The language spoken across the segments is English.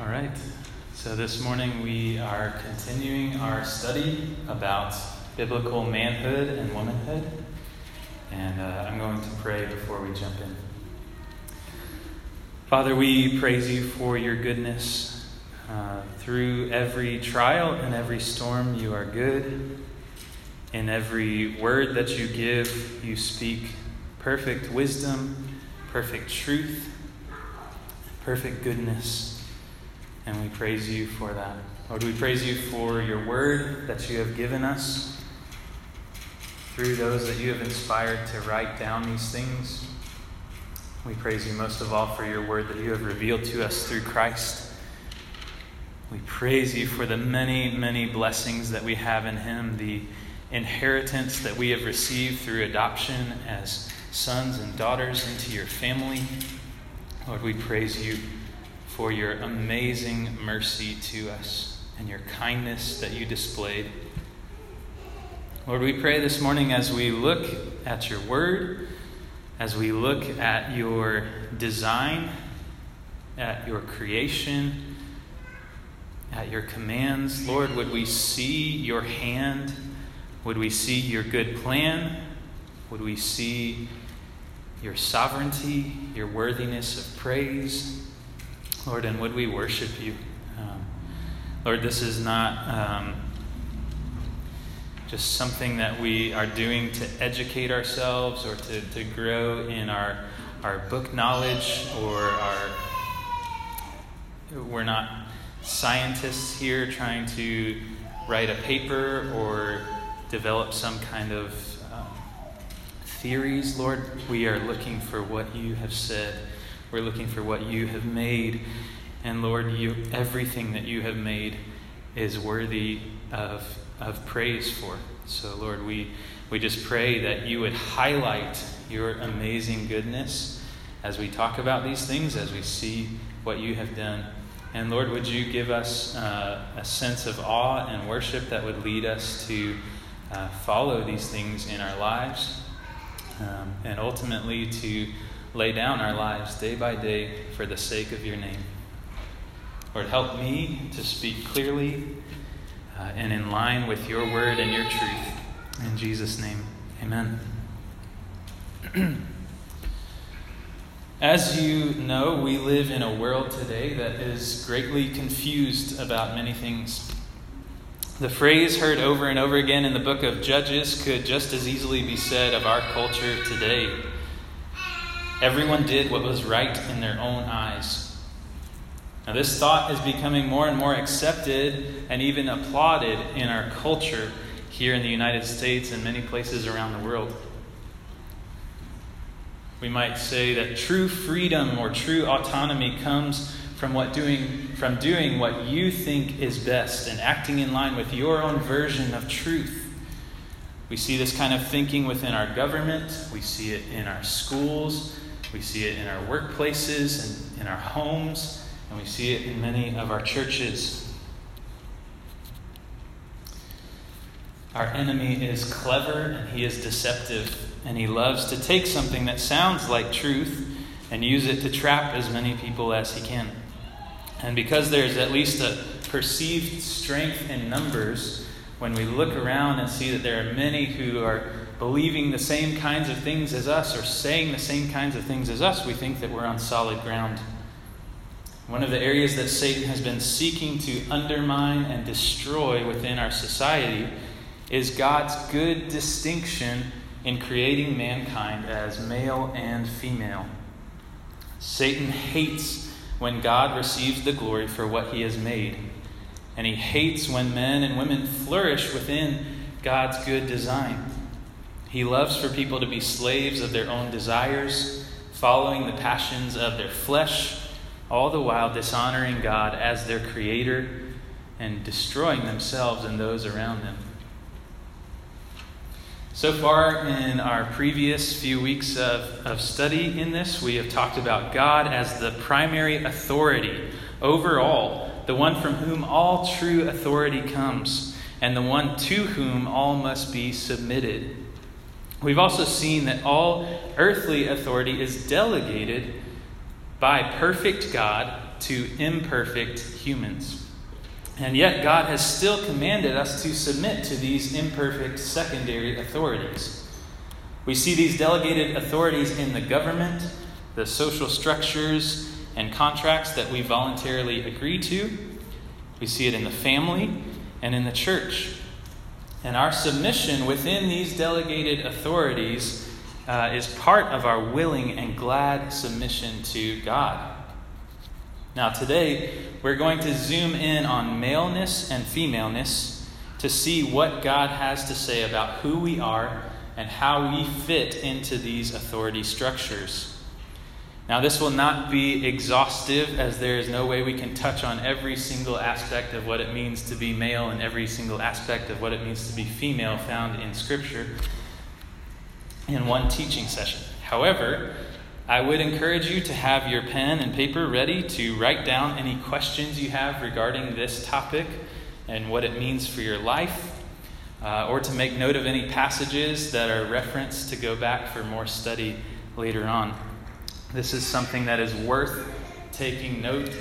All right, so this morning we are continuing our study about biblical manhood and womanhood, and I'm going to pray before we jump in. Father, we praise you for your goodness. Through every trial and every storm, you are good. In every word that you give, you speak perfect wisdom, perfect truth, perfect goodness. And we praise you for that. Lord, we praise you for your word that you have given us through those that you have inspired to write down these things. We praise you most of all for your word that you have revealed to us through Christ. We praise you for the many, many blessings that we have in him, the inheritance that we have received through adoption as sons and daughters into your family. Lord, we praise you for your amazing mercy to us and your kindness that you displayed. Lord, we pray this morning as we look at your word, as we look at your design, at your creation, at your commands, Lord, would we see your hand? Would we see your good plan? Would we see your sovereignty, your worthiness of praise? Lord, and would we worship you? Lord, this is not just something that we are doing to educate ourselves or to grow in our book knowledge, or we're not scientists here trying to write a paper or develop some kind of theories. Lord, we are looking for what you have said. We're looking for what you have made. And Lord, everything that you have made is worthy of praise for. So Lord, we just pray that you would highlight your amazing goodness as we talk about these things, as we see what you have done. And Lord, would you give us a sense of awe and worship that would lead us to follow these things in our lives, and ultimately to lay down our lives day by day for the sake of your name. Lord, help me to speak clearly and in line with your word and your truth. In Jesus' name, amen. As you know, we live in a world today that is greatly confused about many things. The phrase heard over and over again in the book of Judges could just as easily be said of our culture today. Everyone did what was right in their own eyes. Now, this thought is becoming more and more accepted and even applauded in our culture here in the United States and many places around the world. We might say that true freedom or true autonomy comes from doing what you think is best and acting in line with your own version of truth. We see this kind of thinking within our government. We see it in our schools. We see it in our workplaces and in our homes. And we see it in many of our churches. Our enemy is clever and he is deceptive. And he loves to take something that sounds like truth and use it to trap as many people as he can. And because there's at least a perceived strength in numbers, when we look around and see that there are many who are believing the same kinds of things as us or saying the same kinds of things as us, we think that we're on solid ground. One of the areas that Satan has been seeking to undermine and destroy within our society is God's good distinction in creating mankind as male and female. Satan hates when God receives the glory for what he has made. And he hates when men and women flourish within God's good design. He loves for people to be slaves of their own desires, following the passions of their flesh, all the while dishonoring God as their creator and destroying themselves and those around them. So far in our previous few weeks of study in this, we have talked about God as the primary authority over all, the one from whom all true authority comes, and the one to whom all must be submitted. We've also seen that all earthly authority is delegated by perfect God to imperfect humans. And yet God has still commanded us to submit to these imperfect secondary authorities. We see these delegated authorities in the government, the social structures and contracts that we voluntarily agree to. We see it in the family and in the church. And our submission within these delegated authorities is part of our willing and glad submission to God. Now today, we're going to zoom in on maleness and femaleness to see what God has to say about who we are and how we fit into these authority structures. Now, this will not be exhaustive, as there is no way we can touch on every single aspect of what it means to be male and every single aspect of what it means to be female found in Scripture in one teaching session. However, I would encourage you to have your pen and paper ready to write down any questions you have regarding this topic and what it means for your life, or to make note of any passages that are referenced to go back for more study later on. This is something that is worth taking notice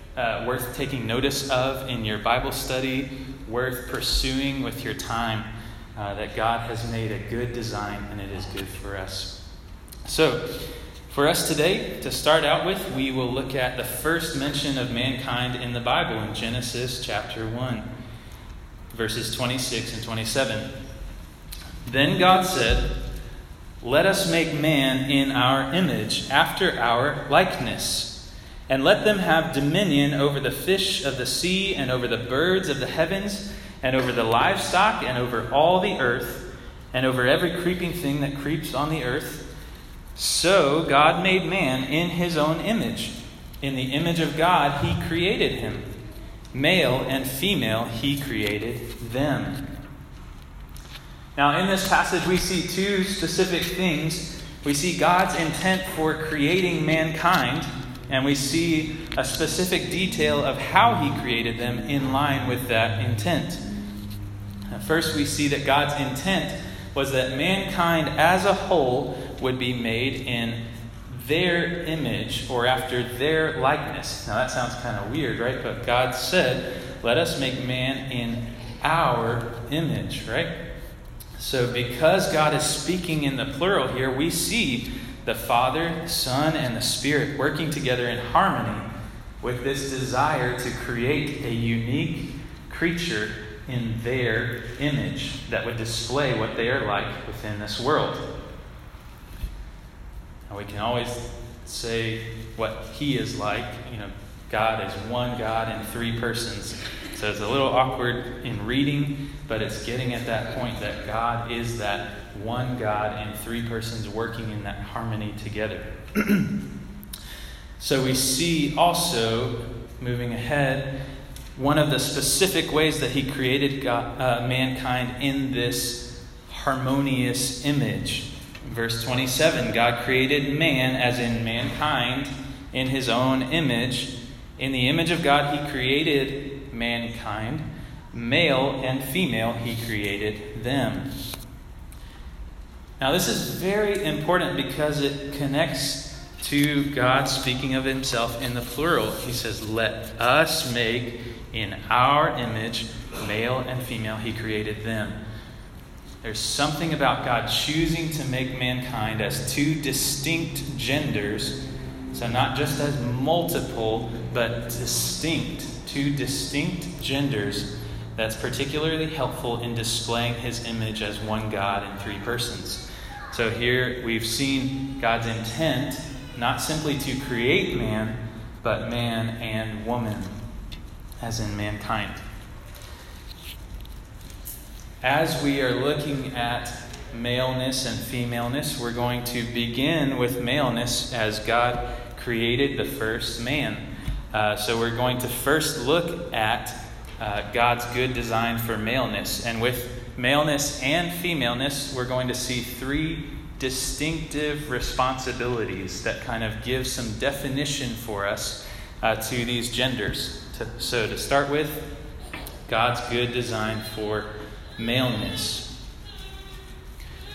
of in your Bible study, worth pursuing with your time, that God has made a good design and it is good for us. So, for us today, to start out with, we will look at the first mention of mankind in the Bible in Genesis chapter 1, verses 26 and 27. Then God said, "Let us make man in our image, after our likeness, and let them have dominion over the fish of the sea, and over the birds of the heavens, and over the livestock, and over all the earth, and over every creeping thing that creeps on the earth." So God made man in his own image. In the image of God he created him. Male and female he created them. Now, in this passage, we see two specific things. We see God's intent for creating mankind, and we see a specific detail of how he created them in line with that intent. First, we see that God's intent was that mankind as a whole would be made in their image or after their likeness. Now, that sounds kind of weird, right? But God said, "Let us make man in our image," right? So because God is speaking in the plural here, we see the Father, Son, and the Spirit working together in harmony with this desire to create a unique creature in their image that would display what they are like within this world. Now, we can always say what he is like. God is one God in three persons. So it's a little awkward in reading, but it's getting at that point that God is that one God in three persons working in that harmony together. So we see also, moving ahead, one of the specific ways that he created mankind in this harmonious image. Verse 27, God created man, as in mankind, in his own image. In the image of God he created mankind. Male and female he created them. Now this is very important because it connects to God speaking of himself in the plural. He says, "Let us make in our image, male and female he created them." There's something about God choosing to make mankind as two distinct genders. So not just as multiple, but distinct. Two distinct genders. That's particularly helpful in displaying his image as one God in three persons. So here we've seen God's intent, not simply to create man, but man and woman, as in mankind. As we are looking at maleness and femaleness, we're going to begin with maleness as God created the first man. So we're going to first look at God's good design for maleness. And with maleness and femaleness, we're going to see three distinctive responsibilities that kind of give some definition for us to these genders. So to start with, God's good design for maleness.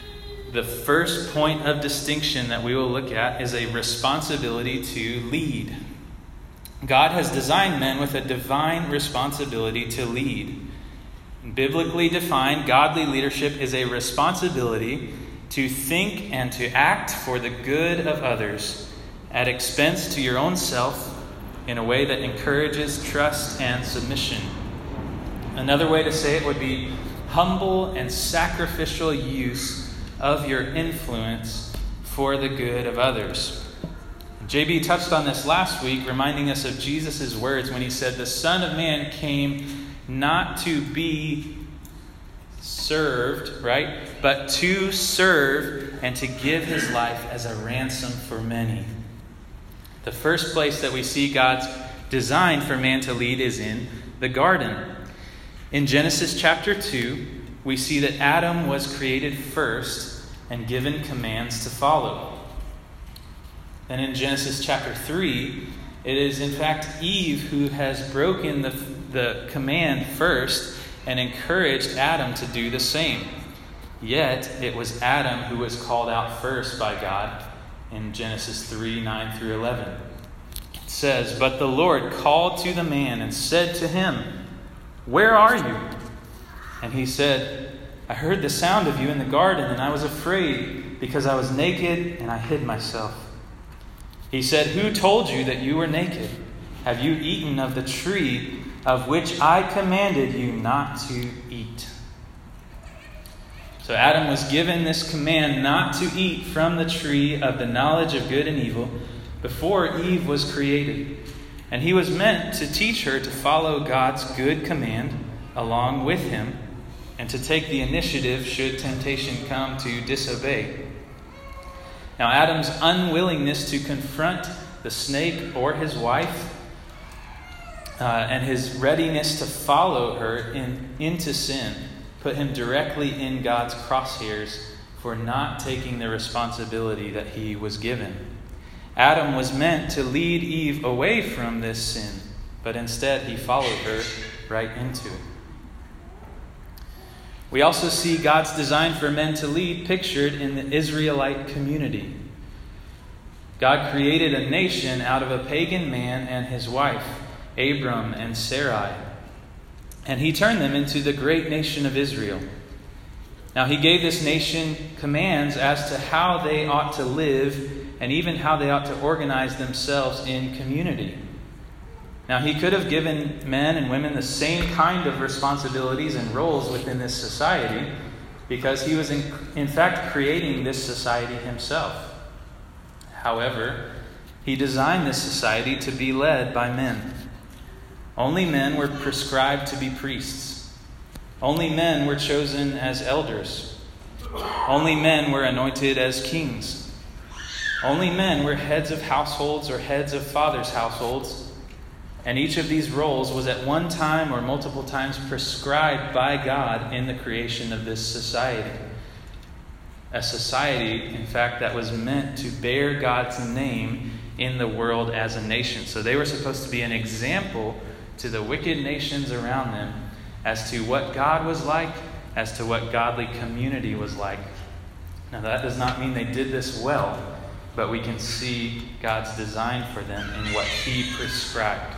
The first point of distinction that we will look at is a responsibility to lead. God has designed men with a divine responsibility to lead. Biblically defined, godly leadership is a responsibility to think and to act for the good of others at expense to your own self in a way that encourages trust and submission. Another way to say it would be humble and sacrificial use of your influence for the good of others. JB touched on this last week, reminding us of Jesus' words when he said, "The Son of Man came not to be served," right? "But to serve and to give his life as a ransom for many." The first place that we see God's design for man to lead is in the garden. In Genesis chapter 2, we see that Adam was created first and given commands to follow. Then in Genesis chapter 3, it is in fact Eve who has broken the command first and encouraged Adam to do the same. Yet it was Adam who was called out first by God in Genesis 3, 9 through 11. It says, "But the Lord called to the man and said to him, 'Where are you?' And he said, 'I heard the sound of you in the garden, and I was afraid because I was naked and I hid myself.' He said, 'Who told you that you were naked? Have you eaten of the tree of which I commanded you not to eat?'" So Adam was given this command not to eat from the tree of the knowledge of good and evil before Eve was created. And he was meant to teach her to follow God's good command along with him and to take the initiative should temptation come to disobey. Now, Adam's unwillingness to confront the snake or his wife and his readiness to follow her into sin put him directly in God's crosshairs for not taking the responsibility that he was given. Adam was meant to lead Eve away from this sin, but instead he followed her right into it. We also see God's design for men to lead pictured in the Israelite community. God created a nation out of a pagan man and his wife, Abram and Sarai, and he turned them into the great nation of Israel. Now, he gave this nation commands as to how they ought to live and even how they ought to organize themselves in community. Now, he could have given men and women the same kind of responsibilities and roles within this society because he was in fact creating this society himself. However, he designed this society to be led by men. Only men were prescribed to be priests. Only men were chosen as elders. Only men were anointed as kings. Only men were heads of households or heads of fathers' households. And each of these roles was at one time or multiple times prescribed by God in the creation of this society. A society, in fact, that was meant to bear God's name in the world as a nation. So they were supposed to be an example to the wicked nations around them as to what God was like, as to what godly community was like. Now, that does not mean they did this well, but we can see God's design for them in what he prescribed.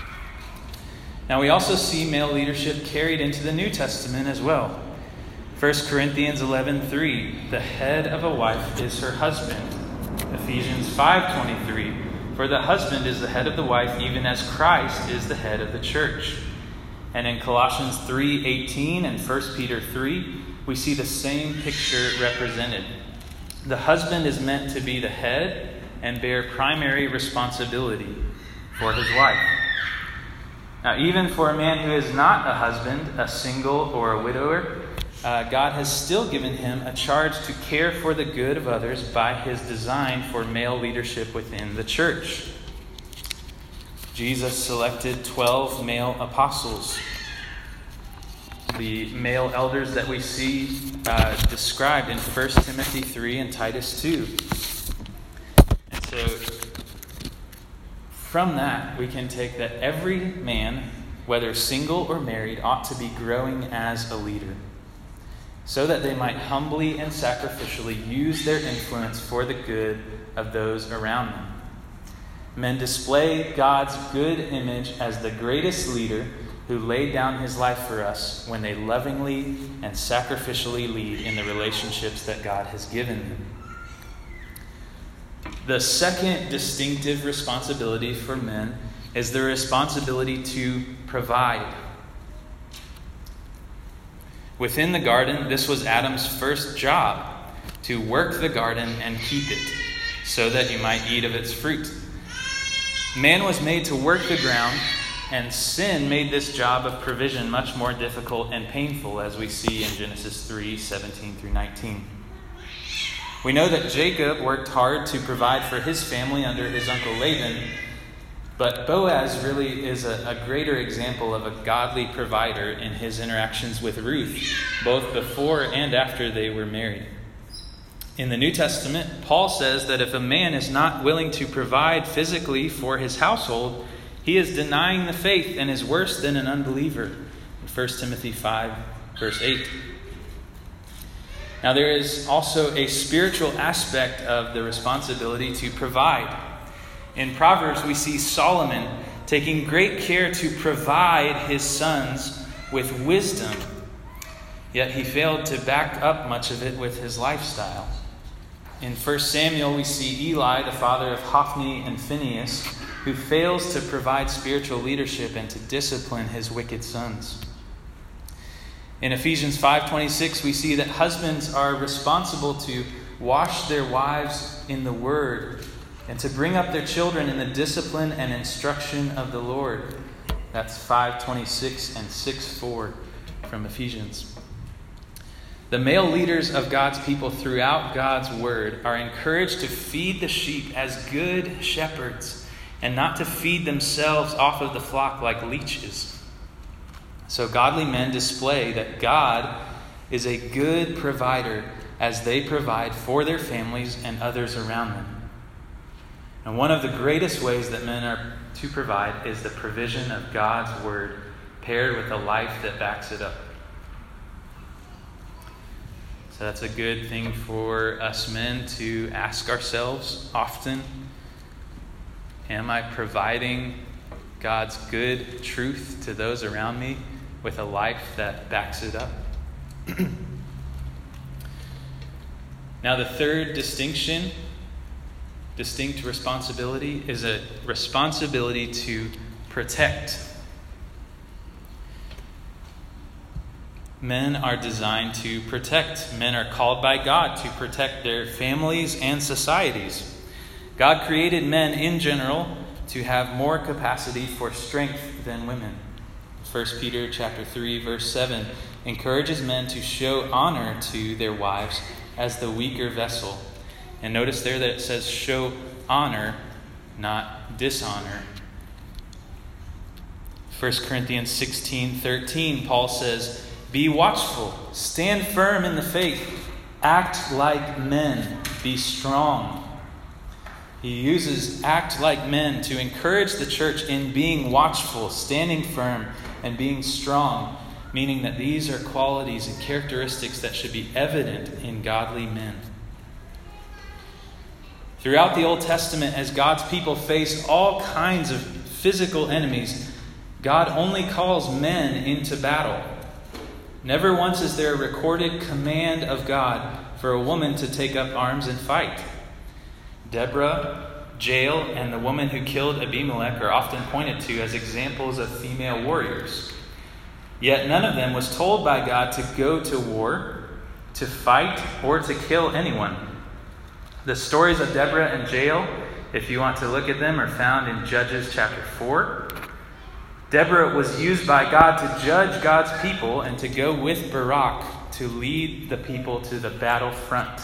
Now, we also see male leadership carried into the New Testament as well. 1 Corinthians 11:3, the head of a wife is her husband. Ephesians 5:23, for the husband is the head of the wife, even as Christ is the head of the church. And in Colossians 3:18 and 1 Peter 3, we see the same picture represented. The husband is meant to be the head and bear primary responsibility for his wife. Now, even for a man who is not a husband, a single or a widower, God has still given him a charge to care for the good of others by his design for male leadership within the church. Jesus selected 12 male apostles. The male elders that we see described in 1 Timothy 3 and Titus 2. And so, from that, we can take that every man, whether single or married, ought to be growing as a leader. so that they might humbly and sacrificially use their influence for the good of those around them. Men display God's good image as the greatest leader who laid down his life for us when they lovingly and sacrificially lead in the relationships that God has given them. The second distinctive responsibility for men is the responsibility to provide. Within the garden, this was Adam's first job, to work the garden and keep it, so that you might eat of its fruit. Man was made to work the ground, and sin made this job of provision much more difficult and painful, as we see in Genesis 3:17 through 19. We know that Jacob worked hard to provide for his family under his uncle Laban, but Boaz really is a greater example of a godly provider in his interactions with Ruth, both before and after they were married. In the New Testament, Paul says that if a man is not willing to provide physically for his household, he is denying the faith and is worse than an unbeliever. In 1 Timothy 5, verse 8. Now there is also a spiritual aspect of the responsibility to provide. In Proverbs, we see Solomon taking great care to provide his sons with wisdom, yet he failed to back up much of it with his lifestyle. In 1 Samuel, we see Eli, the father of Hophni and Phinehas, who fails to provide spiritual leadership and to discipline his wicked sons. In Ephesians 5:26, we see that husbands are responsible to wash their wives in the word and to bring up their children in the discipline and instruction of the Lord. That's 5:26 and 6:4 from Ephesians. The male leaders of God's people throughout God's word are encouraged to feed the sheep as good shepherds and not to feed themselves off of the flock like leeches. So godly men display that God is a good provider as they provide for their families and others around them. And one of the greatest ways that men are to provide is the provision of God's word paired with a life that backs it up. So that's a good thing for us men to ask ourselves often. Am I providing God's good truth to those around me with a life that backs it up? Now, the third distinct responsibility is a responsibility to protect. Men are designed to protect. Men are called by God to protect their families and societies. God created men in general to have more capacity for strength than women. 1 Peter chapter 3, verse 7 encourages men to show honor to their wives as the weaker vessel. And notice there that it says show honor, not dishonor. 1 Corinthians 16:13, Paul says, "Be watchful, stand firm in the faith, act like men, be strong." He uses act like men to encourage the church in being watchful, standing firm, and being strong, meaning that these are qualities and characteristics that should be evident in godly men. Throughout the Old Testament, as God's people face all kinds of physical enemies, God only calls men into battle. Never once is there a recorded command of God for a woman to take up arms and fight. Deborah, Jael, and the woman who killed Abimelech are often pointed to as examples of female warriors. Yet none of them was told by God to go to war, to fight, or to kill anyone. The stories of Deborah and Jael, if you want to look at them, are found in Judges chapter 4. Deborah was used by God to judge God's people and to go with Barak to lead the people to the battle front.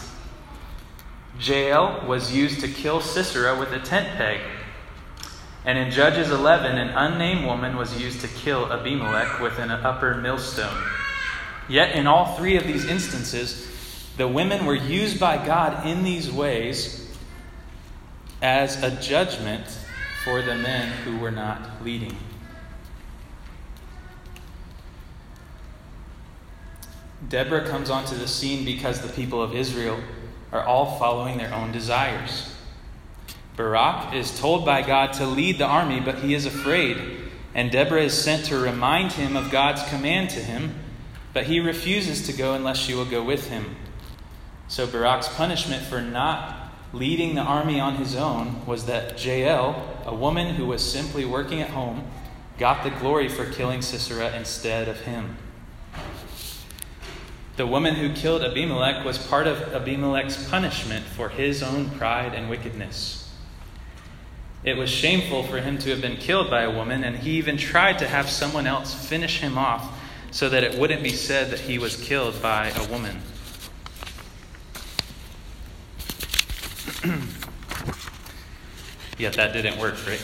Jael was used to kill Sisera with a tent peg. And in Judges 11, an unnamed woman was used to kill Abimelech with an upper millstone. Yet in all three of these instances, the women were used by God in these ways as a judgment for the men who were not leading. Deborah comes onto the scene because the people of Israel are all following their own desires. Barak is told by God to lead the army, but he is afraid, and Deborah is sent to remind him of God's command to him, but he refuses to go unless she will go with him. So Barak's punishment for not leading the army on his own was that Jael, a woman who was simply working at home, got the glory for killing Sisera instead of him. The woman who killed Abimelech was part of Abimelech's punishment for his own pride and wickedness. It was shameful for him to have been killed by a woman, and he even tried to have someone else finish him off so that it wouldn't be said that he was killed by a woman. Yet that didn't work, right?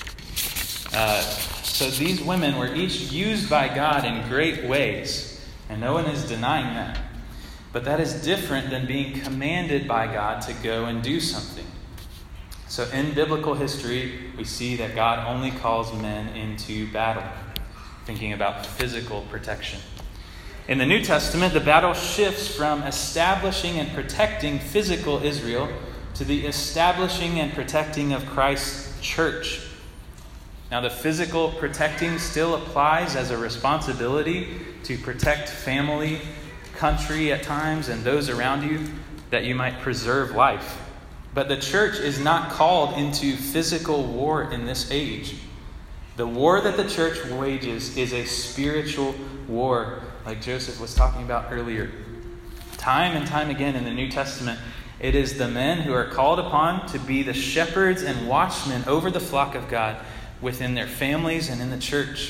So these women were each used by God in great ways. And no one is denying that. But that is different than being commanded by God to go and do something. So in biblical history, we see that God only calls men into battle, thinking about physical protection. In the New Testament, the battle shifts from establishing and protecting physical Israel to the establishing and protecting of Christ's church. Now, the physical protecting still applies as a responsibility to protect family, country at times, and those around you, that you might preserve life. But the church is not called into physical war in this age. The war that the church wages is a spiritual war, like Joseph was talking about earlier. Time and time again in the New Testament, it is the men who are called upon to be the shepherds and watchmen over the flock of God within their families and in the church.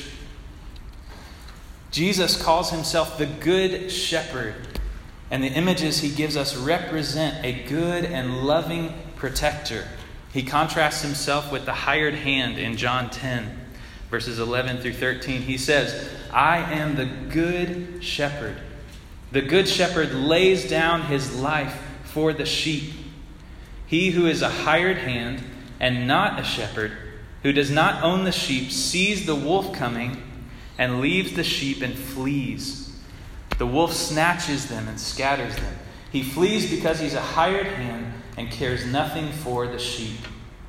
Jesus calls himself the Good Shepherd, and the images he gives us represent a good and loving protector. He contrasts himself with the hired hand in John 10, verses 11 through 13. He says, "I am the Good Shepherd. The Good Shepherd lays down his life for the sheep. He who is a hired hand and not a shepherd, who does not own the sheep, sees the wolf coming and leaves the sheep and flees. The wolf snatches them and scatters them. He flees because he's a hired hand and cares nothing for the sheep."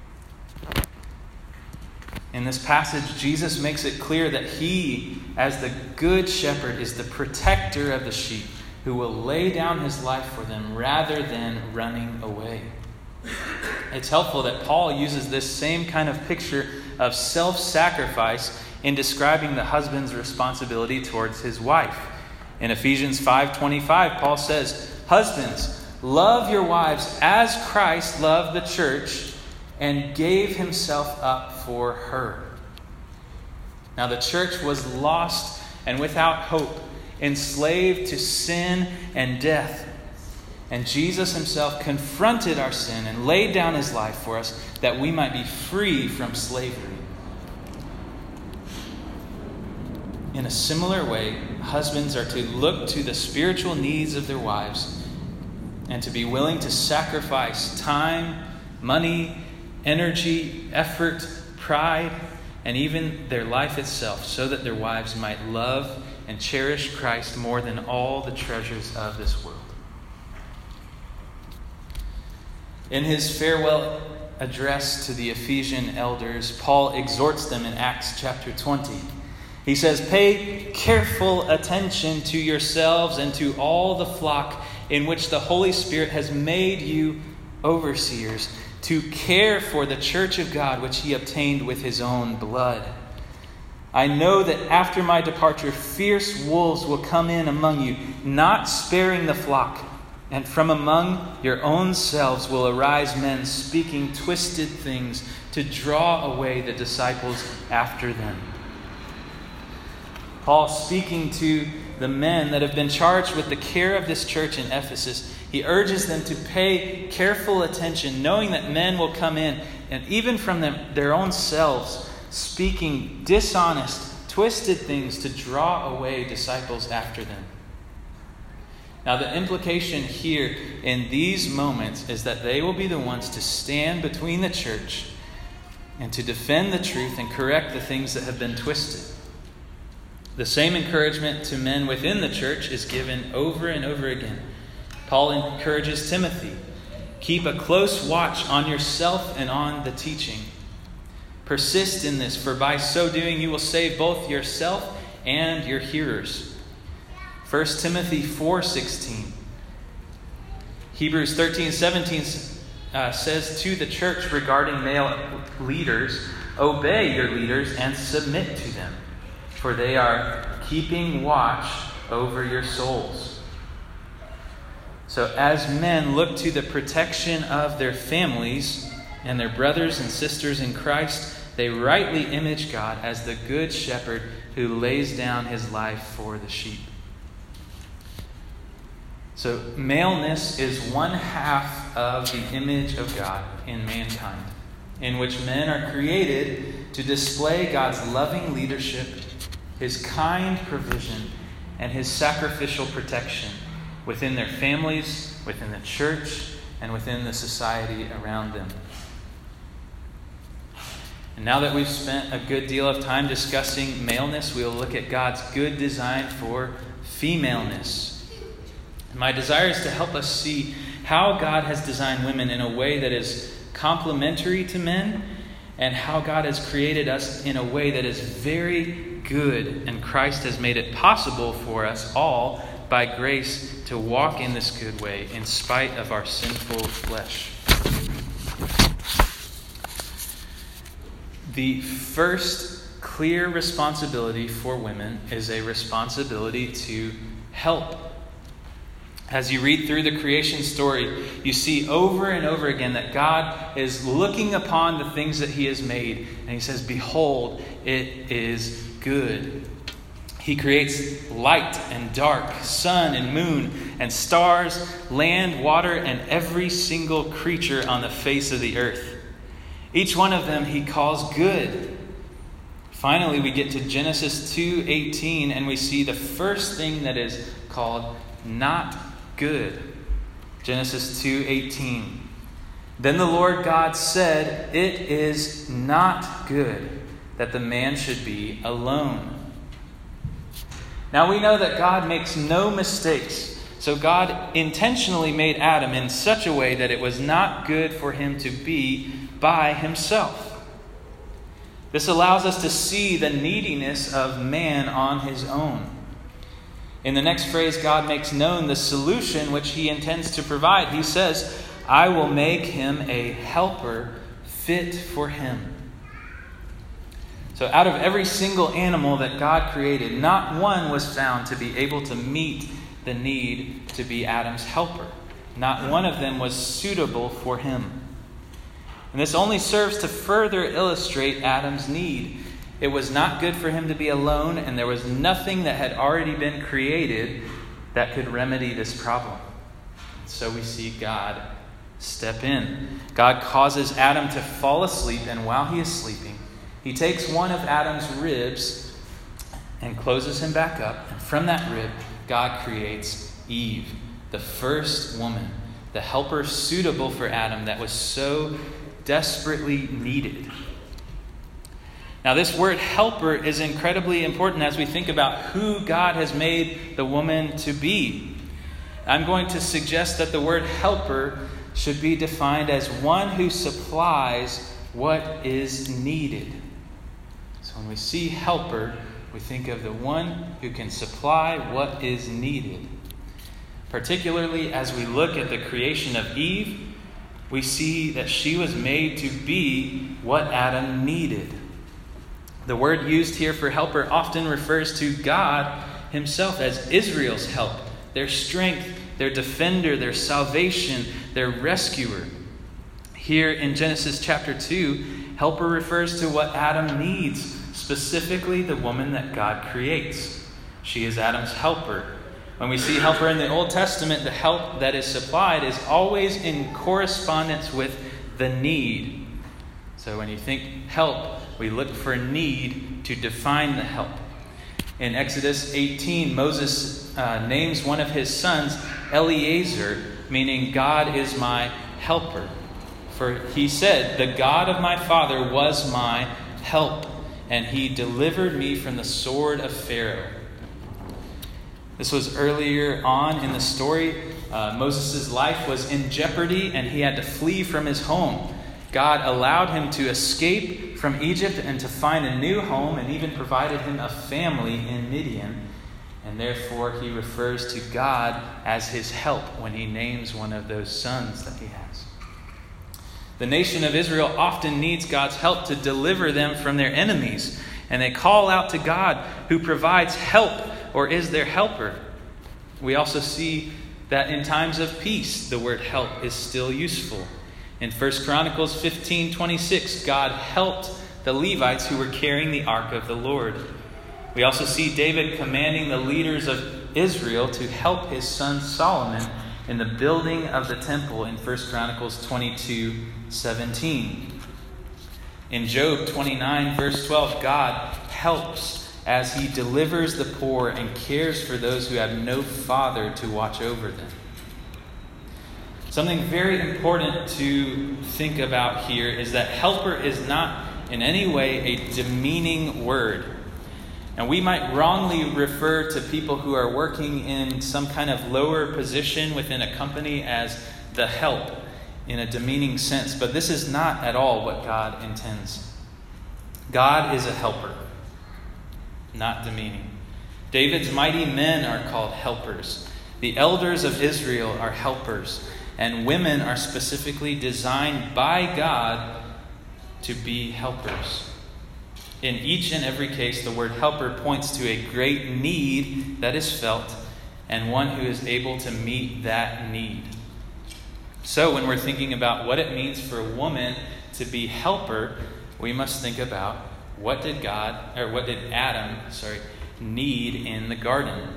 In this passage, Jesus makes it clear that he, as the good shepherd, is the protector of the sheep, who will lay down his life for them rather than running away. It's helpful that Paul uses this same kind of picture of self-sacrifice in describing the husband's responsibility towards his wife. In Ephesians 5:25, Paul says, "Husbands, love your wives as Christ loved the church and gave himself up for her." Now the church was lost and without hope, enslaved to sin and death. And Jesus himself confronted our sin and laid down his life for us that we might be free from slavery. In a similar way, husbands are to look to the spiritual needs of their wives and to be willing to sacrifice time, money, energy, effort, pride, and even their life itself so that their wives might love and cherish Christ more than all the treasures of this world. In his farewell address to the Ephesian elders, Paul exhorts them in Acts chapter 20. He says, "Pay careful attention to yourselves and to all the flock in which the Holy Spirit has made you overseers, to care for the church of God which he obtained with his own blood. I know that after my departure, fierce wolves will come in among you, not sparing the flock. And from among your own selves will arise men speaking twisted things to draw away the disciples after them." Paul, speaking to the men that have been charged with the care of this church in Ephesus, he urges them to pay careful attention, knowing that men will come in, and even from their own selves, speaking dishonest, twisted things to draw away disciples after them. Now, the implication here in these moments is that they will be the ones to stand between the church and to defend the truth and correct the things that have been twisted. The same encouragement to men within the church is given over and over again. Paul encourages Timothy, keep a close watch on yourself and on the teaching. Persist in this, for by so doing you will save both yourself and your hearers. 1 Timothy 4:16. Hebrews 13:17 says to the church regarding male leaders, obey your leaders and submit to them, for they are keeping watch over your souls. So as men look to the protection of their families and their brothers and sisters in Christ, they rightly image God as the good shepherd who lays down his life for the sheep. So maleness is one half of the image of God in mankind, in which men are created to display God's loving leadership, his kind provision, and his sacrificial protection within their families, within the church, and within the society around them. And now that we've spent a good deal of time discussing maleness, we'll look at God's good design for femaleness. My desire is to help us see how God has designed women in a way that is complementary to men, and how God has created us in a way that is very good, and Christ has made it possible for us all by grace to walk in this good way in spite of our sinful flesh. The first clear responsibility for women is a responsibility to help. As you read through the creation story, you see over and over again that God is looking upon the things that he has made, and he says, behold, it is good. He creates light and dark, sun and moon, and stars, land, water, and every single creature on the face of the earth. Each one of them he calls good. Finally, we get to Genesis 2:18, and we see the first thing that is called not good. Genesis 2:18. Then the Lord God said, it is not good that the man should be alone. Now we know that God makes no mistakes. So God intentionally made Adam in such a way that it was not good for him to be by himself. This allows us to see the neediness of man on his own. In the next phrase, God makes known the solution which he intends to provide. He says, I will make him a helper fit for him. So out of every single animal that God created, not one was found to be able to meet the need to be Adam's helper. Not one of them was suitable for him. And this only serves to further illustrate Adam's need. It was not good for him to be alone, and there was nothing that had already been created that could remedy this problem. So we see God step in. God causes Adam to fall asleep, and while he is sleeping, he takes one of Adam's ribs and closes him back up. And from that rib, God creates Eve, the first woman, the helper suitable for Adam that was so desperately needed. Now, this word helper is incredibly important as we think about who God has made the woman to be. I'm going to suggest that the word helper should be defined as one who supplies what is needed. So when we see helper, we think of the one who can supply what is needed. Particularly as we look at the creation of Eve, we see that she was made to be what Adam needed. The word used here for helper often refers to God himself as Israel's help, their strength, their defender, their salvation, their rescuer. Here in Genesis chapter 2, helper refers to what Adam needs, specifically the woman that God creates. She is Adam's helper. When we see helper in the Old Testament, the help that is supplied is always in correspondence with the need. So when you think help, we look for need to define the help. In Exodus 18, Moses names one of his sons Eliezer, meaning God is my helper. For he said, the God of my father was my help, and he delivered me from the sword of Pharaoh. This was earlier on in the story. Moses' life was in jeopardy, and he had to flee from his home. God allowed him to escape from Egypt and to find a new home, and even provided him a family in Midian. And therefore, he refers to God as his help when he names one of those sons that he has. The nation of Israel often needs God's help to deliver them from their enemies, and they call out to God, who provides help or is their helper. We also see that in times of peace, the word help is still useful. In 1 Chronicles 15:26, God helped the Levites who were carrying the ark of the Lord. We also see David commanding the leaders of Israel to help his son Solomon in the building of the temple in 1 Chronicles 22:17. In Job 29, verse 12, God helps as he delivers the poor and cares for those who have no father to watch over them. Something very important to think about here is that helper is not in any way a demeaning word. And we might wrongly refer to people who are working in some kind of lower position within a company as the help in a demeaning sense. But this is not at all what God intends. God is a helper, not demeaning. David's mighty men are called helpers. The elders of Israel are helpers. And women are specifically designed by God to be helpers. In each and every case, the word helper points to a great need that is felt and one who is able to meet that need. So when we're thinking about what it means for a woman to be helper, we must think about what did Adam need in the garden.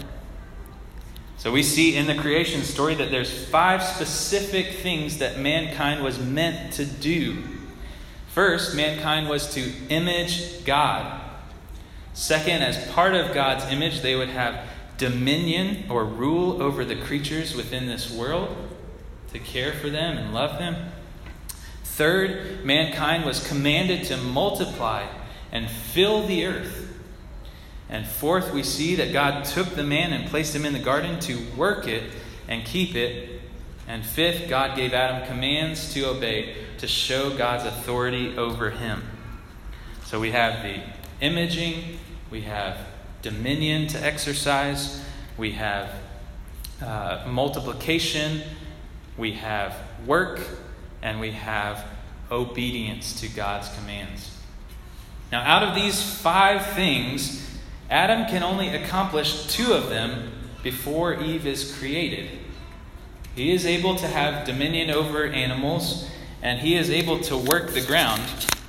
So we see in the creation story that there's 5 specific things that mankind was meant to do. First, mankind was to image God. Second, as part of God's image, they would have dominion or rule over the creatures within this world, to care for them and love them. Third, mankind was commanded to multiply and fill the earth. And fourth, we see that God took the man and placed him in the garden to work it and keep it. And fifth, God gave Adam commands to obey to show God's authority over him. So we have the imaging, we have dominion to exercise, we have multiplication, we have work, and we have obedience to God's commands. Now, out of these 5 things, Adam can only accomplish 2 of them before Eve is created. He is able to have dominion over animals, and he is able to work the ground,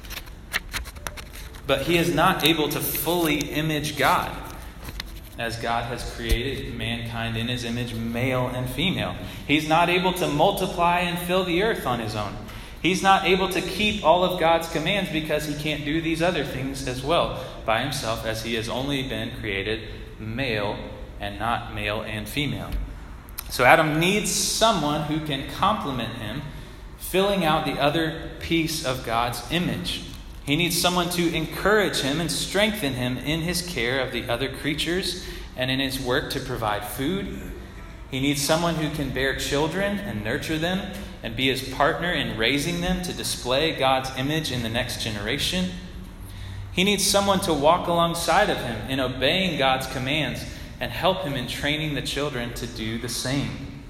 but he is not able to fully image God, as God has created mankind in his image, male and female. He's not able to multiply and fill the earth on his own. He's not able to keep all of God's commands because he can't do these other things as well by himself, as he has only been created male and not male and female. So Adam needs someone who can complement him, filling out the other piece of God's image. He needs someone to encourage him and strengthen him in his care of the other creatures and in his work to provide food. He needs someone who can bear children and nurture them and be his partner in raising them to display God's image in the next generation. He needs someone to walk alongside of him in obeying God's commands and help him in training the children to do the same.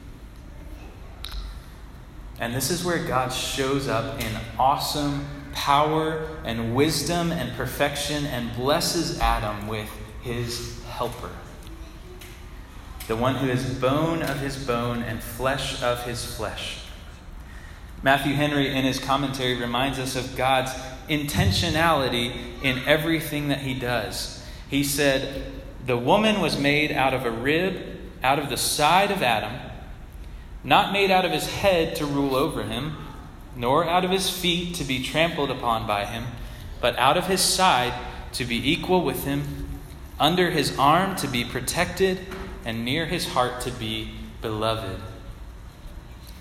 And this is where God shows up in awesome power and wisdom and perfection and blesses Adam with his helper. The one who is bone of his bone and flesh of his flesh. Matthew Henry, in his commentary, reminds us of God's intentionality in everything that he does. He said, "The woman was made out of a rib, out of the side of Adam, not made out of his head to rule over him, nor out of his feet to be trampled upon by him, but out of his side to be equal with him, under his arm to be protected, and near his heart to be beloved."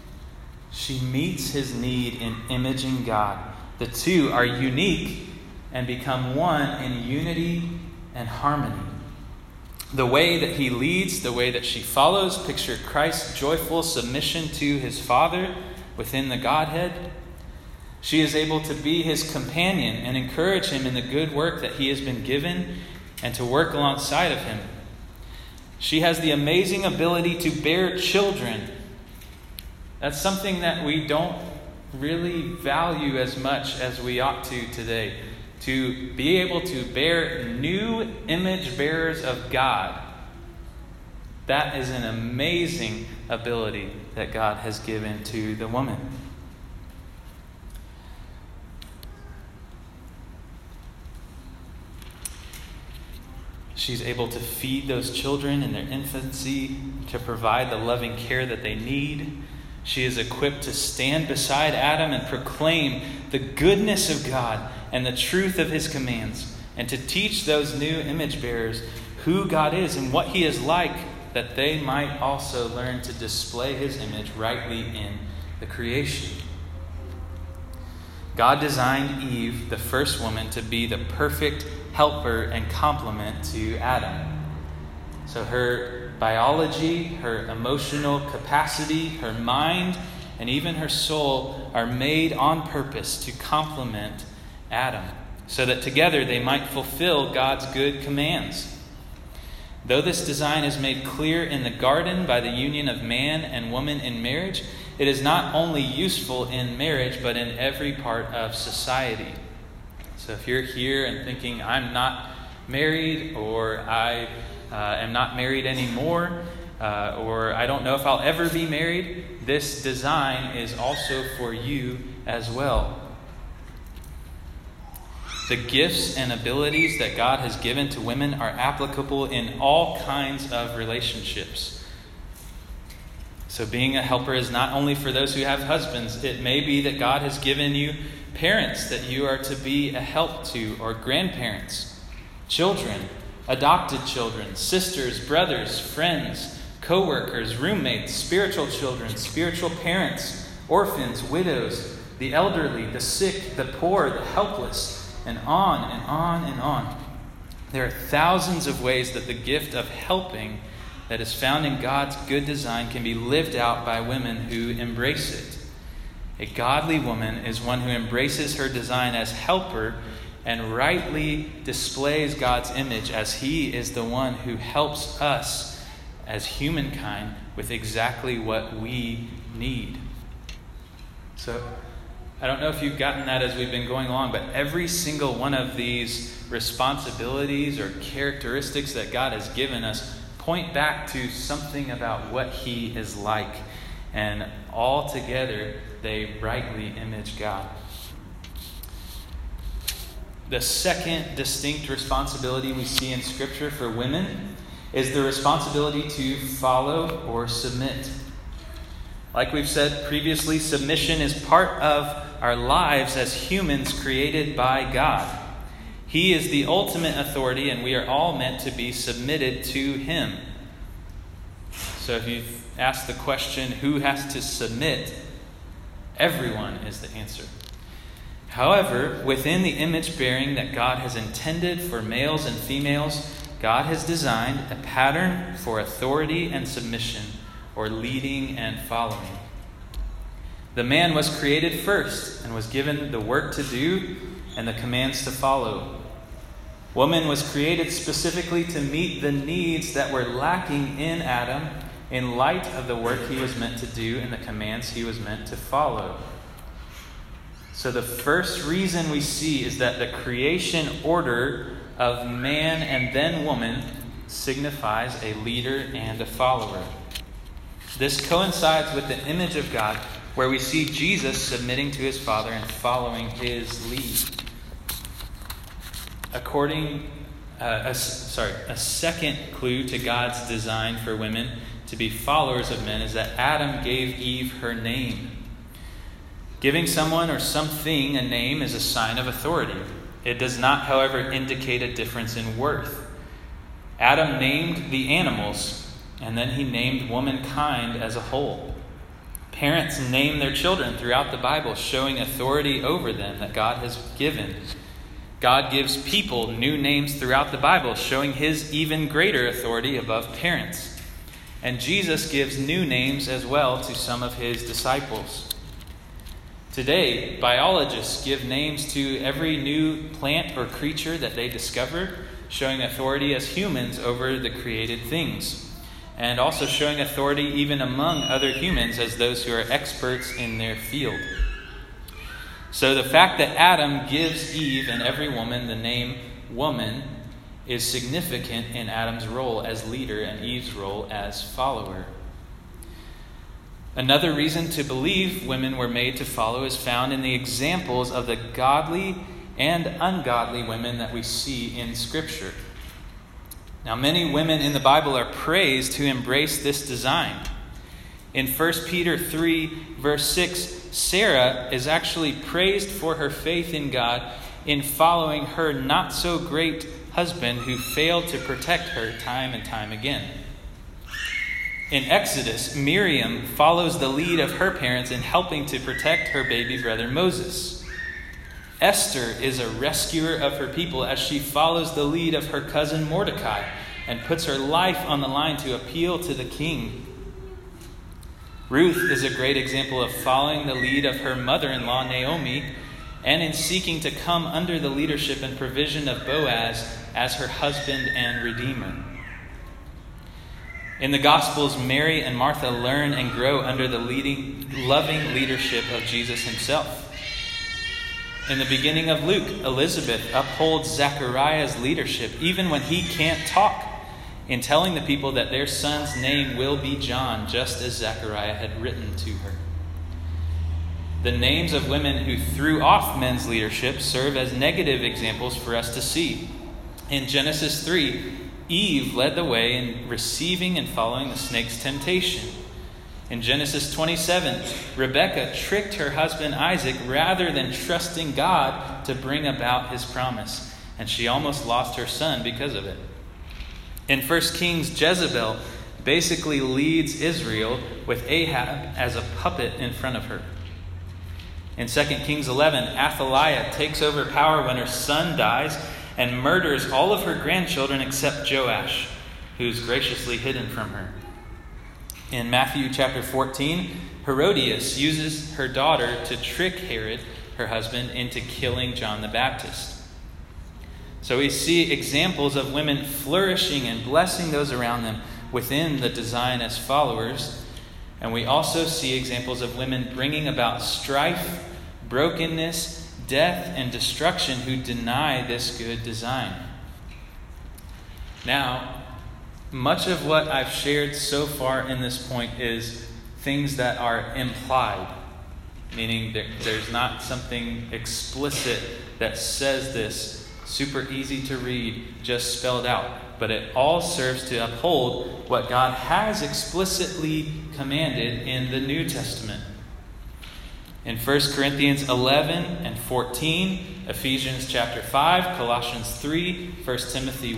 She meets his need in imaging God. The two are unique, and become one in unity and harmony. The way that he leads, the way that she follows, picture Christ's joyful submission to his Father within the Godhead. She is able to be his companion and encourage him in the good work that he has been given and to work alongside of him. She has the amazing ability to bear children. That's something that we don't really value as much as we ought to today. To be able to bear new image bearers of God. That is an amazing ability that God has given to the woman. She's able to feed those children in their infancy, to provide the loving care that they need. She is equipped to stand beside Adam and proclaim the goodness of God and the truth of his commands, and to teach those new image bearers who God is and what he is like, that they might also learn to display his image rightly in the creation. God designed Eve, the first woman, to be the perfect helper and complement to Adam. So her biology, her emotional capacity, her mind, and even her soul are made on purpose to complement Adam, so that together they might fulfill God's good commands. Though this design is made clear in the garden by the union of man and woman in marriage, it is not only useful in marriage, but in every part of society. So if you're here and thinking, I'm not married, or I am not married anymore, or I don't know if I'll ever be married, this design is also for you as well. The gifts and abilities that God has given to women are applicable in all kinds of relationships. So being a helper is not only for those who have husbands. It may be that God has given you parents that you are to be a help to, or grandparents, children, adopted children, sisters, brothers, friends, co-workers, roommates, spiritual children, spiritual parents, orphans, widows, the elderly, the sick, the poor, the helpless, and on and on and on. There are thousands of ways that the gift of helping that is found in God's good design can be lived out by women who embrace it. A godly woman is one who embraces her design as helper and rightly displays God's image, as he is the one who helps us as humankind with exactly what we need. So, I don't know if you've gotten that as we've been going along, but every single one of these responsibilities or characteristics that God has given us point back to something about what he is like. And all together, they rightly image God. The second distinct responsibility we see in Scripture for women is the responsibility to follow or submit. Like we've said previously, submission is part of our lives as humans created by God. He is the ultimate authority, and we are all meant to be submitted to him. So if you've asked the question, who has to submit? Everyone is the answer. However, within the image bearing that God has intended for males and females, God has designed a pattern for authority and submission, or leading and following. The man was created first and was given the work to do and the commands to follow. Woman was created specifically to meet the needs that were lacking in Adam in light of the work he was meant to do and the commands he was meant to follow. So the first reason we see is that the creation order of man and then woman signifies a leader and a follower. This coincides with the image of God, where we see Jesus submitting to his Father and following his lead. A second clue to God's design for women to be followers of men is that Adam gave Eve her name. Giving someone or something a name is a sign of authority. It does not, however, indicate a difference in worth. Adam named the animals, and then he named womankind as a whole. Parents name their children throughout the Bible, showing authority over them that God has given. God gives people new names throughout the Bible, showing his even greater authority above parents. And Jesus gives new names as well to some of his disciples. Today, biologists give names to every new plant or creature that they discover, showing authority as humans over the created things, and also showing authority even among other humans as those who are experts in their field. So the fact that Adam gives Eve and every woman the name woman is significant in Adam's role as leader and Eve's role as follower. Another reason to believe women were made to follow is found in the examples of the godly and ungodly women that we see in Scripture. Now, many women in the Bible are praised to embrace this design. In 1 Peter 3, verse 6, Sarah is actually praised for her faith in God in following her not-so-great husband who failed to protect her time and time again. In Exodus, Miriam follows the lead of her parents in helping to protect her baby brother Moses. Esther is a rescuer of her people as she follows the lead of her cousin Mordecai and puts her life on the line to appeal to the king. Ruth is a great example of following the lead of her mother-in-law Naomi and in seeking to come under the leadership and provision of Boaz as her husband and redeemer. In the Gospels, Mary and Martha learn and grow under the loving leadership of Jesus himself. In the beginning of Luke, Elizabeth upholds Zechariah's leadership, even when he can't talk, in telling the people that their son's name will be John, just as Zechariah had written to her. The names of women who threw off men's leadership serve as negative examples for us to see. In Genesis 3, Eve led the way in receiving and following the snake's temptation. In Genesis 27, Rebekah tricked her husband Isaac rather than trusting God to bring about his promise, and she almost lost her son because of it. In 1 Kings, Jezebel basically leads Israel with Ahab as a puppet in front of her. In 2 Kings 11, Athaliah takes over power when her son dies and murders all of her grandchildren except Joash, who's graciously hidden from her. In Matthew chapter 14, Herodias uses her daughter to trick Herod, her husband, into killing John the Baptist. So we see examples of women flourishing and blessing those around them within the design as followers. And we also see examples of women bringing about strife, brokenness, death, and destruction who deny this good design. Now, much of what I've shared so far in this point is things that are implied, meaning there's not something explicit that says this, super easy to read, just spelled out. But it all serves to uphold what God has explicitly commanded in the New Testament. In 1 Corinthians 11 and 14, Ephesians chapter 5, Colossians 3, 1 Timothy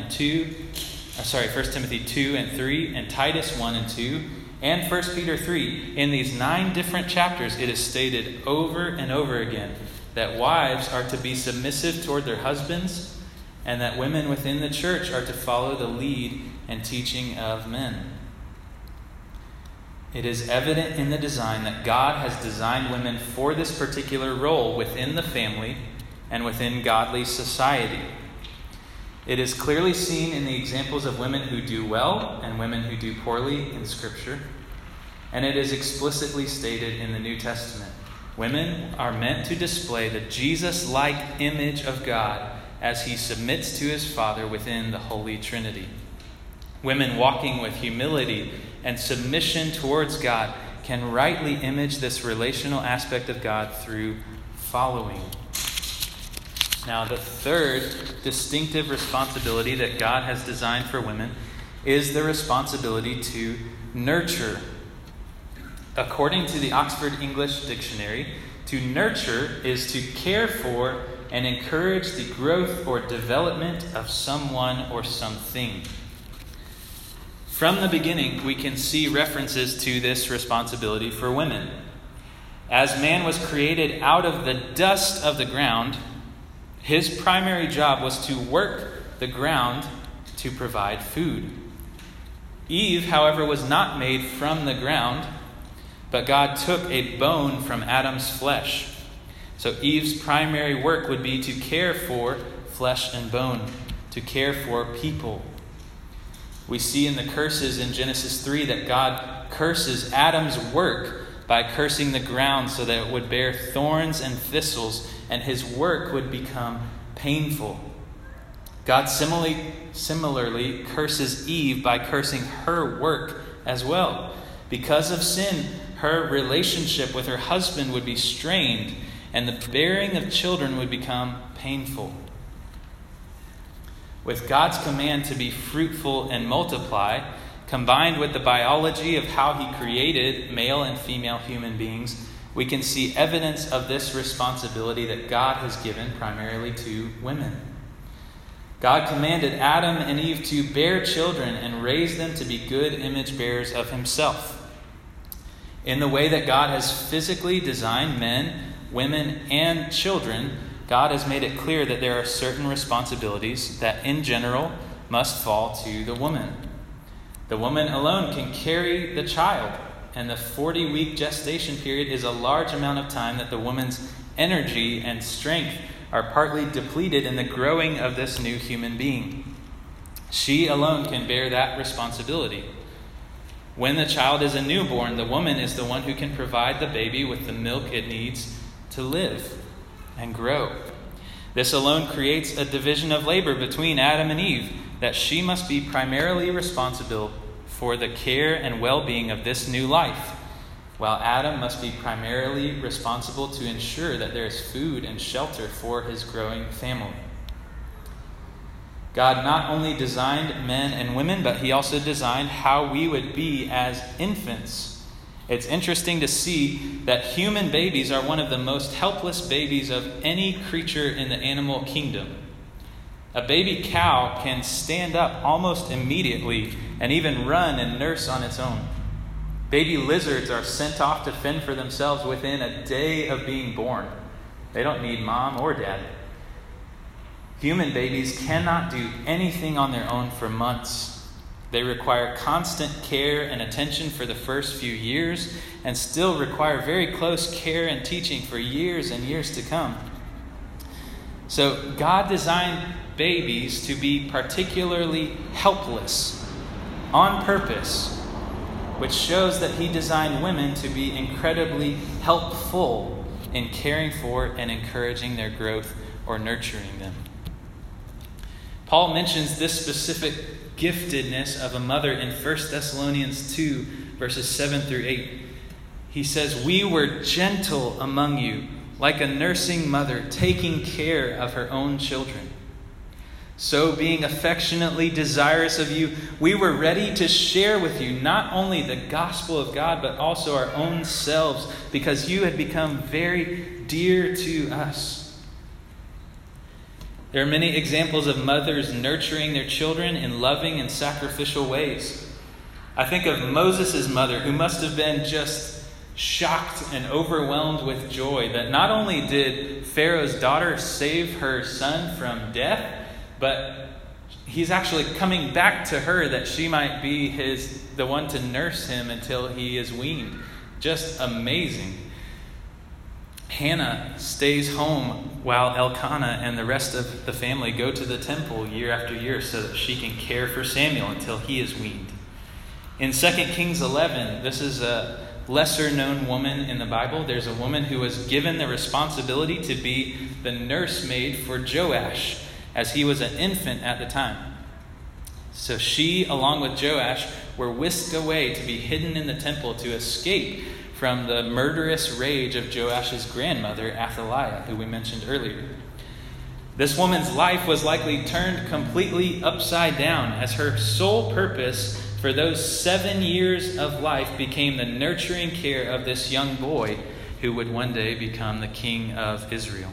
2 and 3, and Titus 1 and 2, and 1 Peter 3, in these 9 different chapters, it is stated over and over again that wives are to be submissive toward their husbands, and that women within the church are to follow the lead and teaching of men. It is evident in the design that God has designed women for this particular role within the family and within godly society. It is clearly seen in the examples of women who do well and women who do poorly in Scripture, and it is explicitly stated in the New Testament. Women are meant to display the Jesus-like image of God as he submits to his Father within the Holy Trinity. Women walking with humility and submission towards God can rightly image this relational aspect of God through following. Now, the third distinctive responsibility that God has designed for women is the responsibility to nurture. According to the Oxford English Dictionary, to nurture is to care for and encourage the growth or development of someone or something. From the beginning, we can see references to this responsibility for women. As man was created out of the dust of the ground, His primary job was to work the ground to provide food. Eve, however, was not made from the ground, but God took a bone from Adam's flesh. So Eve's primary work would be to care for flesh and bone, to care for people. We see in the curses in Genesis 3 that God curses Adam's work by cursing the ground so that it would bear thorns and thistles, and his work would become painful. God similarly curses Eve by cursing her work as well. Because of sin, her relationship with her husband would be strained, and the bearing of children would become painful. With God's command to be fruitful and multiply, combined with the biology of how he created male and female human beings, we can see evidence of this responsibility that God has given primarily to women. God commanded Adam and Eve to bear children and raise them to be good image bearers of himself. In the way that God has physically designed men, women, and children, God has made it clear that there are certain responsibilities that in general must fall to the woman. The woman alone can carry the child, and the 40-week gestation period is a large amount of time that the woman's energy and strength are partly depleted in the growing of this new human being. She alone can bear that responsibility. When the child is a newborn, the woman is the one who can provide the baby with the milk it needs to live and grow. This alone creates a division of labor between Adam and Eve, that she must be primarily responsible for the care and well-being of this new life, while Adam must be primarily responsible to ensure that there is food and shelter for his growing family. God not only designed men and women, but he also designed how we would be as infants. It's interesting to see that human babies are one of the most helpless babies of any creature in the animal kingdom. A baby cow can stand up almost immediately and even run and nurse on its own. Baby lizards are sent off to fend for themselves within a day of being born. They don't need mom or dad. Human babies cannot do anything on their own for months. They require constant care and attention for the first few years, and still require very close care and teaching for years and years to come. So God designed babies to be particularly helpless on purpose, which shows that he designed women to be incredibly helpful in caring for and encouraging their growth or nurturing them. Paul mentions this specific giftedness of a mother in 1 Thessalonians 2, verses 7 through 8. He says, "We were gentle among you, like a nursing mother taking care of her own children. So, being affectionately desirous of you, we were ready to share with you not only the gospel of God, but also our own selves, because you had become very dear to us." There are many examples of mothers nurturing their children in loving and sacrificial ways. I think of Moses' mother, who must have been just shocked and overwhelmed with joy that not only did Pharaoh's daughter save her son from death, but he's actually coming back to her that she might be the one to nurse him until he is weaned. Just amazing. Hannah stays home while Elkanah and the rest of the family go to the temple year after year so that she can care for Samuel until he is weaned. In 2 Kings 11, this is a lesser-known woman in the Bible. There's a woman who was given the responsibility to be the nursemaid for Joash, as he was an infant at the time. So she, along with Joash, were whisked away to be hidden in the temple to escape from the murderous rage of Joash's grandmother, Athaliah, who we mentioned earlier. This woman's life was likely turned completely upside down, as her sole purpose for those 7 years of life became the nurturing care of this young boy who would one day become the king of Israel.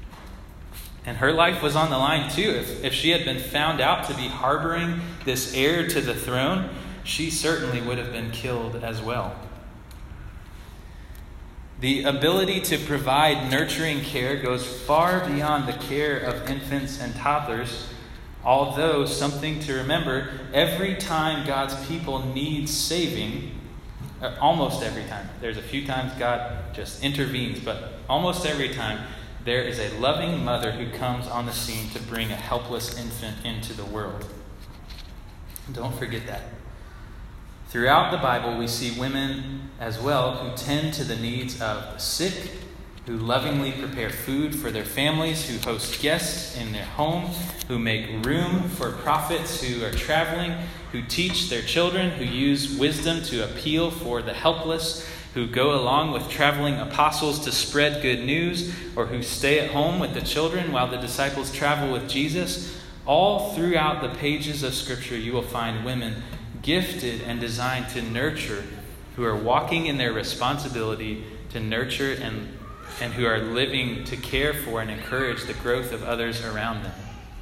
And her life was on the line too. If she had been found out to be harboring this heir to the throne, she certainly would have been killed as well. The ability to provide nurturing care goes far beyond the care of infants and toddlers, although something to remember, every time God's people need saving, almost every time, there's a few times God just intervenes, but almost every time, there is a loving mother who comes on the scene to bring a helpless infant into the world. Don't forget that. Throughout the Bible, we see women as well who tend to the needs of the sick, who lovingly prepare food for their families, who host guests in their home, who make room for prophets who are traveling, who teach their children, who use wisdom to appeal for the helpless, who go along with traveling apostles to spread good news, or who stay at home with the children while the disciples travel with Jesus. All throughout the pages of Scripture, you will find women gifted and designed to nurture, who are walking in their responsibility to nurture and who are living to care for and encourage the growth of others around them.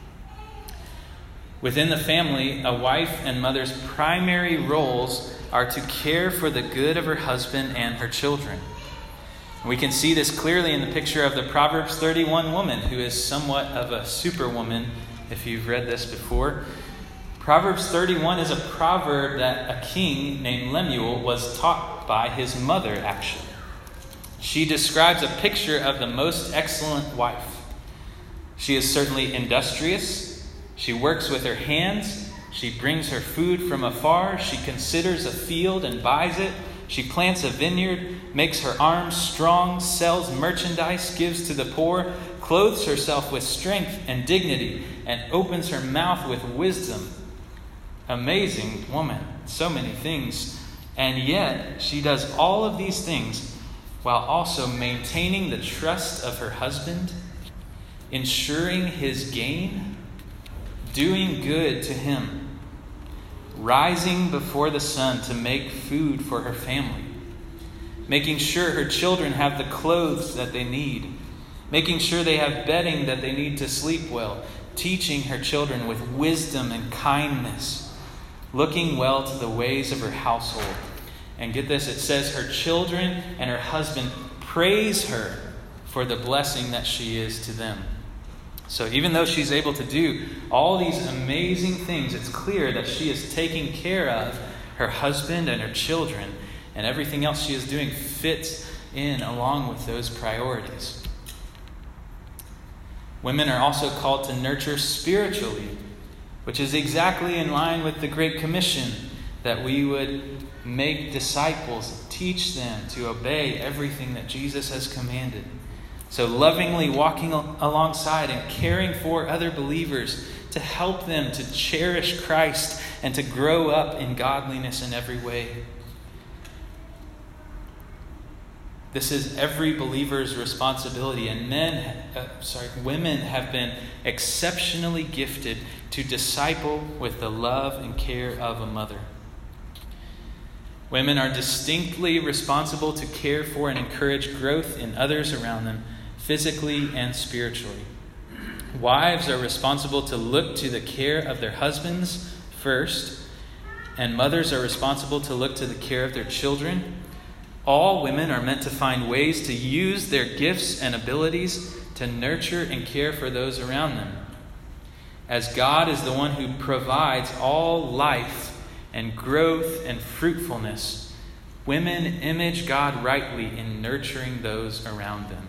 Within the family, a wife and mother's primary roles are to care for the good of her husband and her children. We can see this clearly in the picture of the Proverbs 31 woman, who is somewhat of a superwoman, if you've read this before. Proverbs 31 is a proverb that a king named Lemuel was taught by his mother, actually. She describes a picture of the most excellent wife. She is certainly industrious. She works with her hands. She brings her food from afar. She considers a field and buys it. She plants a vineyard, makes her arms strong, sells merchandise, gives to the poor, clothes herself with strength and dignity, and opens her mouth with wisdom. Amazing woman, so many things. And yet, she does all of these things while also maintaining the trust of her husband, ensuring his gain, doing good to him, rising before the sun to make food for her family, making sure her children have the clothes that they need, making sure they have bedding that they need to sleep well, teaching her children with wisdom and kindness, looking well to the ways of her household. And get this, it says her children and her husband praise her for the blessing that she is to them. So even though she's able to do all these amazing things, it's clear that she is taking care of her husband and her children, and everything else she is doing fits in along with those priorities. Women are also called to nurture spiritually, which is exactly in line with the Great Commission, that we would make disciples, teach them to obey everything that Jesus has commanded. So lovingly walking alongside and caring for other believers to help them to cherish Christ and to grow up in godliness in every way. This is every believer's responsibility, and women have been exceptionally gifted to disciple with the love and care of a mother. Women are distinctly responsible to care for and encourage growth in others around them, physically and spiritually. Wives are responsible to look to the care of their husbands first, and mothers are responsible to look to the care of their children. All women are meant to find ways to use their gifts and abilities to nurture and care for those around them. As God is the one who provides all life and growth and fruitfulness, women image God rightly in nurturing those around them.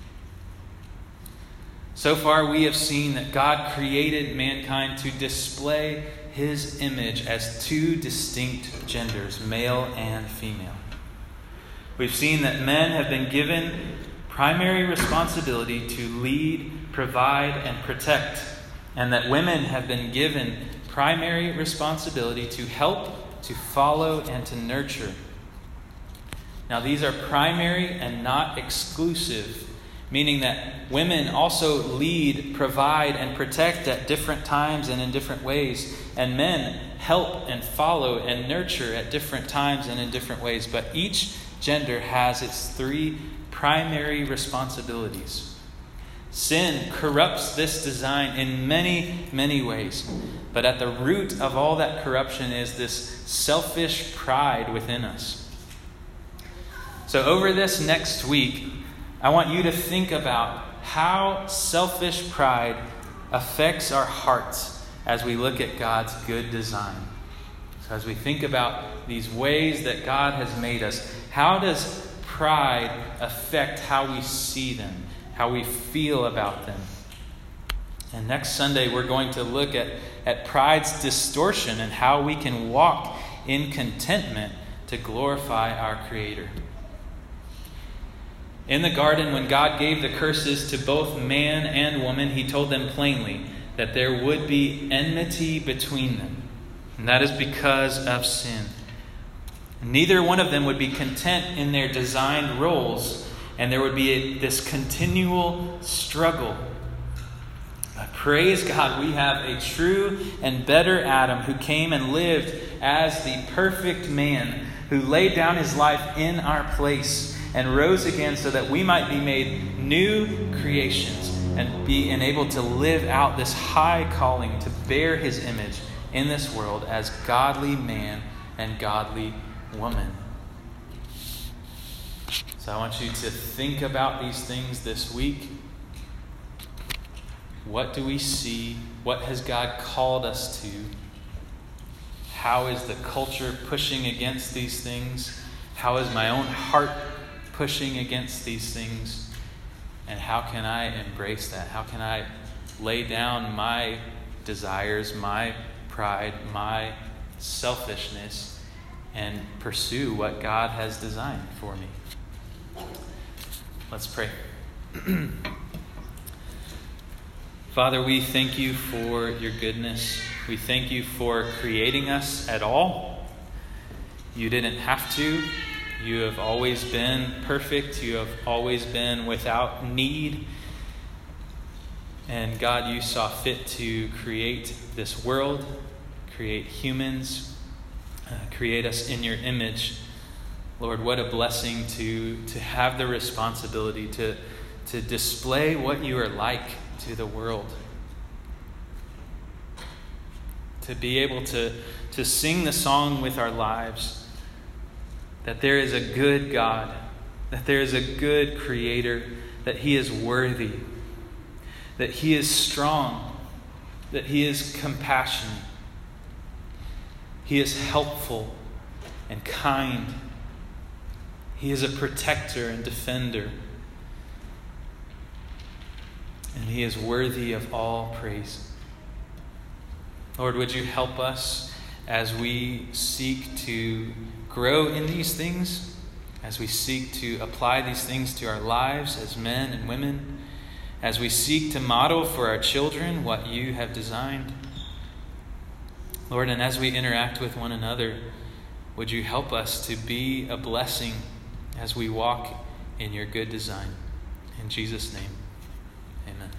So far, we have seen that God created mankind to display his image as two distinct genders, male and female. We've seen that men have been given primary responsibility to lead, provide, and protect, and that women have been given primary responsibility to help, to follow, and to nurture. Now, these are primary and not exclusive, meaning that women also lead, provide, and protect at different times and in different ways, and men help and follow and nurture at different times and in different ways. But each gender has its three primary responsibilities. Sin corrupts this design in many, many ways. But at the root of all that corruption is this selfish pride within us. So over this next week, I want you to think about how selfish pride affects our hearts as we look at God's good design. So as we think about these ways that God has made us, how does pride affect how we see them, how we feel about them? And next Sunday, we're going to look at pride's distortion and how we can walk in contentment to glorify our Creator. In the garden, when God gave the curses to both man and woman, he told them plainly that there would be enmity between them. And that is because of sin. Neither one of them would be content in their designed roles, and there would be this continual struggle. But praise God, we have a true and better Adam who came and lived as the perfect man, who laid down his life in our place and rose again so that we might be made new creations and be enabled to live out this high calling to bear his image in this world as godly man and godly woman. So I want you to think about these things this week. What do we see? What has God called us to? How is the culture pushing against these things? How is my own heart pushing against these things? And how can I embrace that? How can I lay down my desires, my pride, my selfishness, and pursue what God has designed for me? Let's pray. Father, we thank you for your goodness. We thank you for creating us at all. You didn't have to. You have always been perfect. You have always been without need. And God, you saw fit to create this world, create humans, create us in your image. Lord, what a blessing to have the responsibility to display what you are like to the world. To be able to sing the song with our lives that there is a good God, that there is a good Creator, that He is worthy, that He is strong, that He is compassionate, He is helpful and kind, He is a protector and defender, and He is worthy of all praise. Lord, would you help us as we seek to grow in these things, as we seek to apply these things to our lives as men and women, as we seek to model for our children what you have designed. Lord, and as we interact with one another, would you help us to be a blessing as we walk in your good design. In Jesus' name, amen.